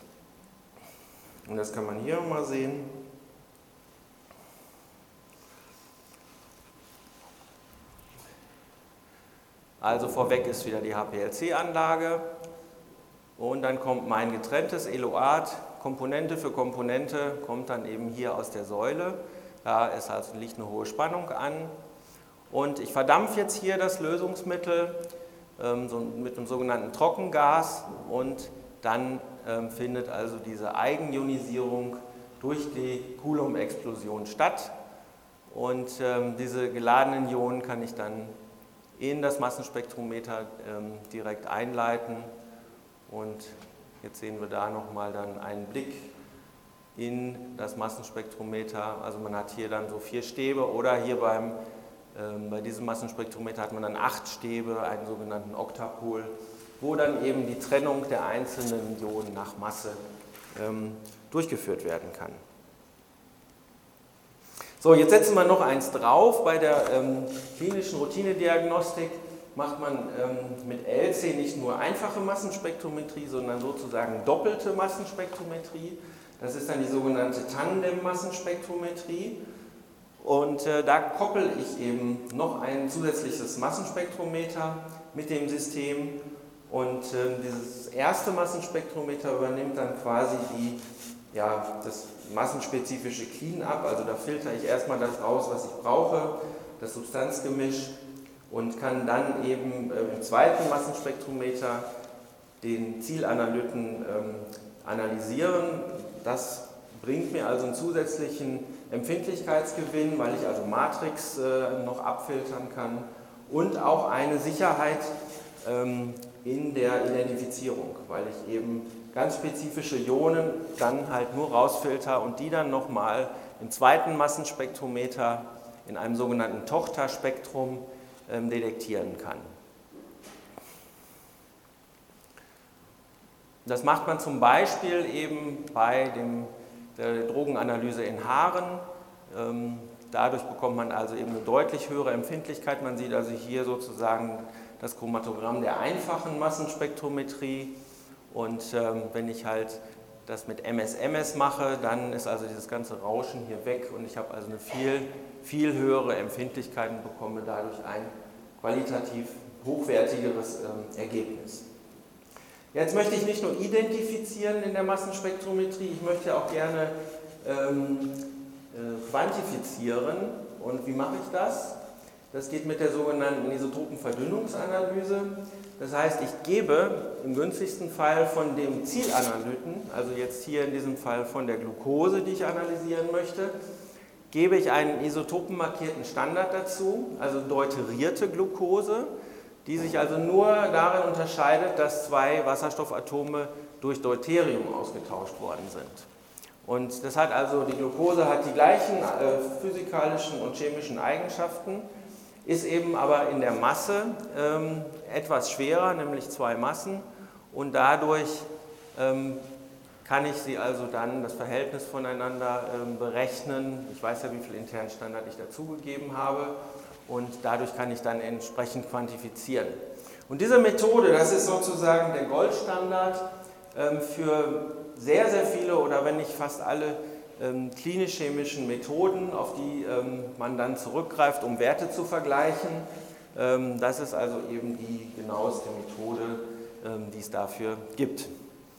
Und das kann man hier mal sehen. Also vorweg ist wieder die H P L C-Anlage. Und dann kommt mein getrenntes Eloat, Komponente für Komponente, kommt dann eben hier aus der Säule. Da ist also, liegt eine hohe Spannung an. Und ich verdampfe jetzt hier das Lösungsmittel ähm, so mit einem sogenannten Trockengas und dann ähm, findet also diese Eigenionisierung durch die Coulomb-Explosion statt. Und ähm, diese geladenen Ionen kann ich dann in das Massenspektrometer ähm, direkt einleiten. Und jetzt sehen wir da nochmal dann einen Blick in das Massenspektrometer. Also man hat hier dann so vier Stäbe oder hier beim, ähm, bei diesem Massenspektrometer hat man dann acht Stäbe, einen sogenannten Oktapol, wo dann eben die Trennung der einzelnen Ionen nach Masse ähm, durchgeführt werden kann. So, jetzt setzen wir noch eins drauf. Bei der ähm, klinischen Routinediagnostik macht man ähm, mit L C nicht nur einfache Massenspektrometrie, sondern sozusagen doppelte Massenspektrometrie. Das ist dann die sogenannte Tandem-Massenspektrometrie. Und äh, da koppel ich eben noch ein zusätzliches Massenspektrometer mit dem System. Und äh, dieses erste Massenspektrometer übernimmt dann quasi die ja, das massenspezifische Clean-up, also da filtere ich erstmal das raus, was ich brauche, das Substanzgemisch, und kann dann eben äh, im zweiten Massenspektrometer den Zielanalyten ähm, analysieren. Das bringt mir also einen zusätzlichen Empfindlichkeitsgewinn, weil ich also Matrix äh, noch abfiltern kann, und auch eine Sicherheit ähm, in der Identifizierung, weil ich eben ganz spezifische Ionen dann halt nur rausfilter und die dann nochmal im zweiten Massenspektrometer in einem sogenannten Tochterspektrum ähm, detektieren kann. Das macht man zum Beispiel eben bei dem, der Drogenanalyse in Haaren. Ähm, dadurch bekommt man also eben eine deutlich höhere Empfindlichkeit. Man sieht also hier sozusagen das Chromatogramm der einfachen Massenspektrometrie. Und ähm, wenn ich halt das mit M S M S mache, dann ist also dieses ganze Rauschen hier weg und ich habe also eine viel, viel höhere Empfindlichkeit und bekomme dadurch ein qualitativ hochwertigeres ähm, Ergebnis. Jetzt möchte ich nicht nur identifizieren in der Massenspektrometrie, ich möchte auch gerne ähm, äh, quantifizieren. Und wie mache ich das? Das geht mit der sogenannten Isotopenverdünnungsanalyse. Das heißt, ich gebe im günstigsten Fall von dem Zielanalyten, also jetzt hier in diesem Fall von der Glucose, die ich analysieren möchte, gebe ich einen isotopenmarkierten Standard dazu, also deuterierte Glucose, die sich also nur darin unterscheidet, dass zwei Wasserstoffatome durch Deuterium ausgetauscht worden sind. Und das hat also, die Glucose hat die gleichen äh, physikalischen und chemischen Eigenschaften, ist eben aber in der Masse ähm, etwas schwerer, nämlich zwei Massen, und dadurch ähm, kann ich sie also dann das Verhältnis voneinander ähm, berechnen. Ich weiß ja, wie viel internen Standard ich dazugegeben habe, und dadurch kann ich dann entsprechend quantifizieren. Und diese Methode, das ist sozusagen der Goldstandard ähm, für sehr, sehr viele oder wenn nicht fast alle ähm, klinisch-chemischen Methoden, auf die ähm, man dann zurückgreift, um Werte zu vergleichen. Ähm, das ist also eben die genaueste Methode, ähm, die es dafür gibt.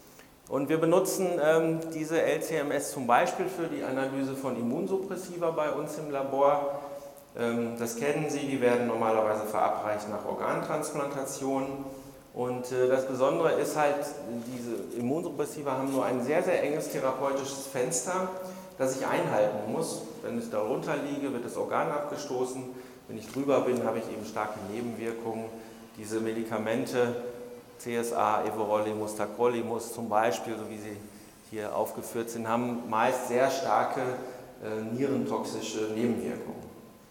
Und wir benutzen ähm, diese L C M S zum Beispiel für die Analyse von Immunsuppressiva bei uns im Labor. Ähm, das kennen Sie, die werden normalerweise verabreicht nach Organtransplantationen. Und äh, das Besondere ist halt, diese Immunsuppressiva haben nur ein sehr, sehr enges therapeutisches Fenster, das ich einhalten muss. Wenn ich darunter liege, wird das Organ abgestoßen. Wenn ich drüber bin, habe ich eben starke Nebenwirkungen. Diese Medikamente, C S A, Everolimus, Tacrolimus zum Beispiel, so wie sie hier aufgeführt sind, haben meist sehr starke äh, nierentoxische Nebenwirkungen.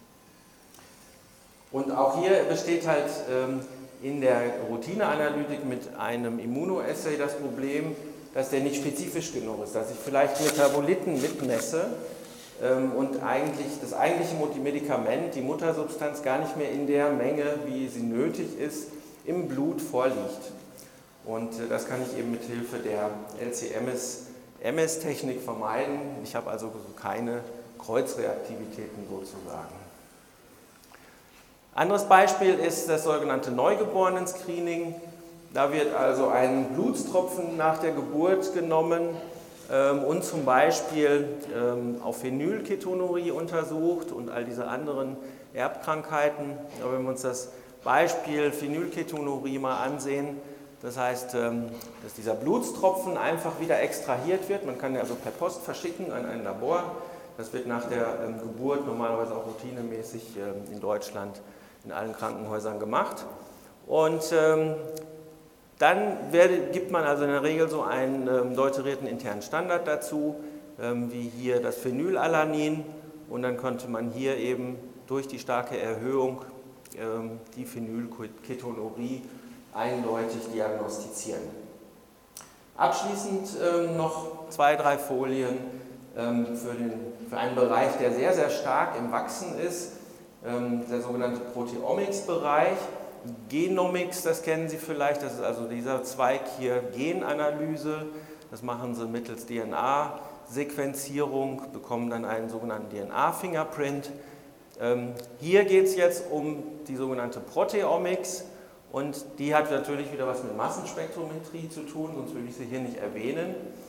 Und auch hier besteht halt ähm, in der Routineanalytik mit einem Immunoassay das Problem, dass der nicht spezifisch genug ist, dass ich vielleicht Metaboliten mitmesse ähm, und eigentlich das eigentliche Medikament, die Muttersubstanz, gar nicht mehr in der Menge, wie sie nötig ist, im Blut vorliegt. Und äh, das kann ich eben mit Hilfe der L C M S-Technik vermeiden. Ich habe also keine Kreuzreaktivitäten sozusagen. Anderes Beispiel ist das sogenannte Neugeborenen-Screening. Da wird also ein Blutstropfen nach der Geburt genommen ähm, und zum Beispiel ähm, auf Phenylketonurie untersucht und all diese anderen Erbkrankheiten. Aber wenn wir uns das Beispiel Phenylketonurie mal ansehen, das heißt, ähm, dass dieser Blutstropfen einfach wieder extrahiert wird. Man kann ja also per Post verschicken an ein Labor. Das wird nach der ähm, Geburt normalerweise auch routinemäßig ähm, in Deutschland in allen Krankenhäusern gemacht. Und ähm, dann werde, gibt man also in der Regel so einen ähm, deuterierten internen Standard dazu, ähm, wie hier das Phenylalanin. Und dann konnte man hier eben durch die starke Erhöhung ähm, die Phenylketonurie eindeutig diagnostizieren. Abschließend ähm, noch zwei, drei Folien ähm, für, den, für einen Bereich, der sehr, sehr stark im Wachsen ist. Der sogenannte Proteomics-Bereich. Genomics, das kennen Sie vielleicht, das ist also dieser Zweig hier, Genanalyse. Das machen Sie mittels D N A-Sequenzierung, bekommen dann einen sogenannten D N A-Fingerprint. Hier geht es jetzt um die sogenannte Proteomics und die hat natürlich wieder was mit Massenspektrometrie zu tun, sonst will ich sie hier nicht erwähnen.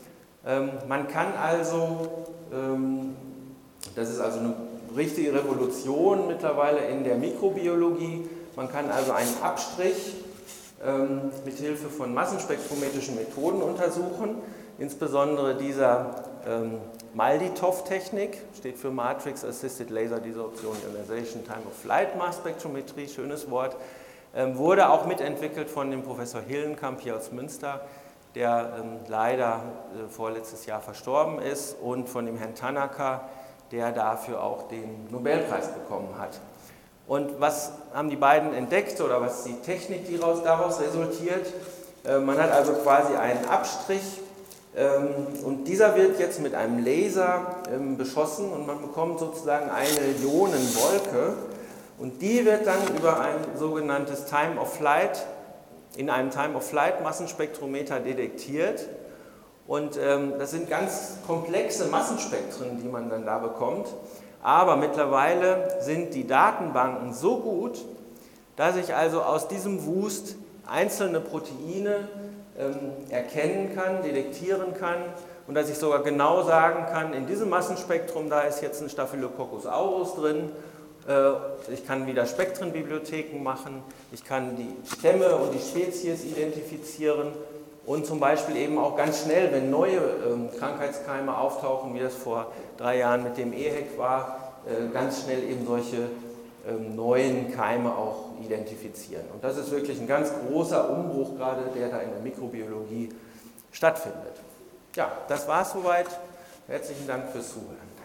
Ähm, man kann also, ähm, das ist also eine richtige Revolution mittlerweile in der Mikrobiologie, man kann also einen Abstrich ähm, mit Hilfe von massenspektrometrischen Methoden untersuchen, insbesondere dieser ähm, MALDI-T O F-Technik, steht für Matrix Assisted Laser Desorption Ionization Time of Flight Mass Spektrometrie, schönes Wort, ähm, wurde auch mitentwickelt von dem Professor Hillenkamp hier aus Münster, der ähm, leider äh, vorletztes Jahr verstorben ist, und von dem Herrn Tanaka, der dafür auch den Nobelpreis bekommen hat. Und was haben die beiden entdeckt oder was ist die Technik, die daraus resultiert? Äh, man hat also quasi einen Abstrich ähm, und dieser wird jetzt mit einem Laser ähm, beschossen und man bekommt sozusagen eine Ionenwolke und die wird dann über ein sogenanntes Time of Flight in einem Time of Flight Massenspektrometer detektiert. Und ähm, das sind ganz komplexe Massenspektren, die man dann da bekommt. Aber mittlerweile sind die Datenbanken so gut, dass ich also aus diesem Wust einzelne Proteine ähm, erkennen kann, detektieren kann und dass ich sogar genau sagen kann, in diesem Massenspektrum, da ist jetzt ein Staphylococcus aureus drin. Äh, ich kann wieder Spektrenbibliotheken machen, ich kann die Stämme und die Spezies identifizieren. Und zum Beispiel eben auch ganz schnell, wenn neue ähm, Krankheitskeime auftauchen, wie das vor drei Jahren mit dem E H E C war, äh, ganz schnell eben solche ähm, neuen Keime auch identifizieren. Und das ist wirklich ein ganz großer Umbruch gerade, der da in der Mikrobiologie stattfindet. Ja, das war es soweit. Herzlichen Dank fürs Zuhören.